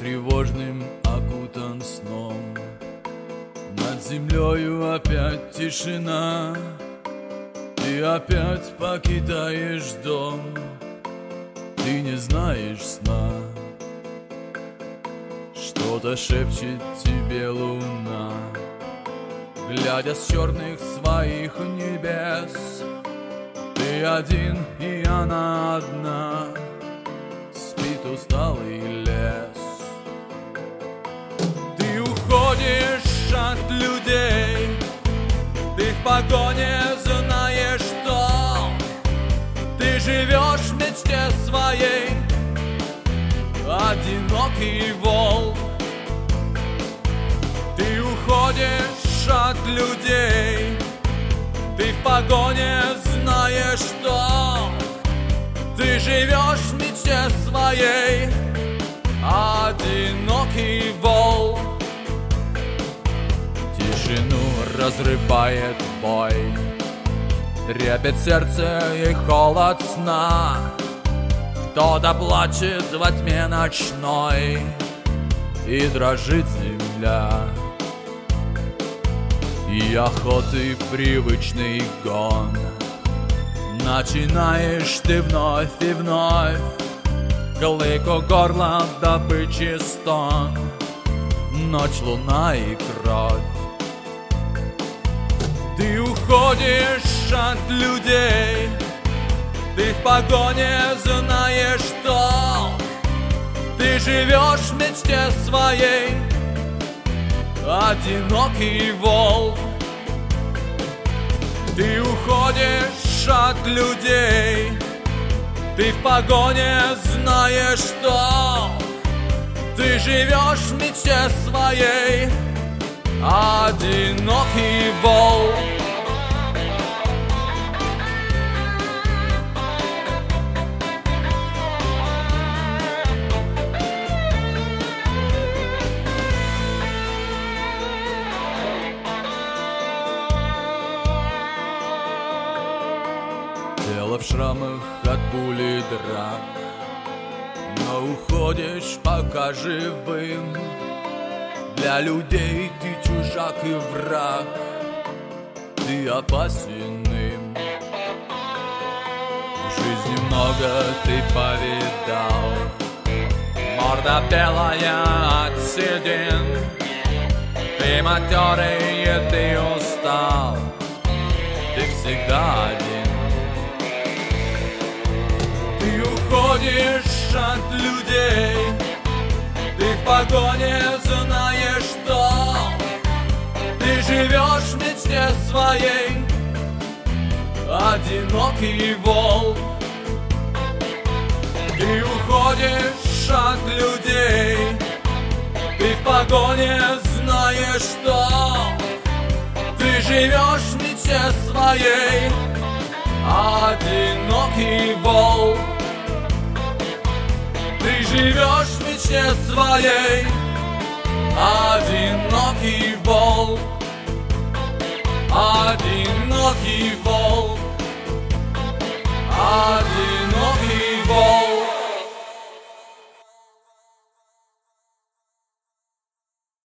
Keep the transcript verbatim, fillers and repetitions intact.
тревожным окутан сном. Над землею опять тишина, ты опять покидаешь дом, ты не знаешь сна. Что-то шепчет тебе луна, глядя с черных своих небес. Ты один, и она одна, спит усталый лес. Ты уходишь от людей, ты в погоне знаешь что. Ты живешь в мечте своей, одинокий волк. Ты уходишь от людей, ты в погоне знаешь что. Ты живешь в мечте своей, одинокий волк. Тишину разрывает бой, трепет сердце и холод сна. Кто-то плачет во тьме ночной, и дрожит земля. И охоты привычный гон, начинаешь ты вновь и вновь. Клык у горла, добычи стон, ночь, луна и кровь. Ты уходишь от людей, ты в погоне знаешь что. Ты живешь в мечте своей, одинокий волк. Ты уходишь от людей, ты в погоне знаешь что. Ты живешь в мечте своей, одинокий волк. Тело в шрамах от пули драк, но уходишь пока живым. Для людей ты чужак и враг, ты опасен им. В жизни много ты повидал, морда белая от седин. Ты матерый и ты устал, ты всегда один. Ты уходишь от людей, ты в погоне знаешь что. Ты живешь в мечте своей, одинокий волк. Ты уходишь от людей, ты в погоне знаешь что. Ты живешь в мечте своей, одинокий волк. Ты живешь в мечте своей, одинокий волк. Одинокий волк. Одинокий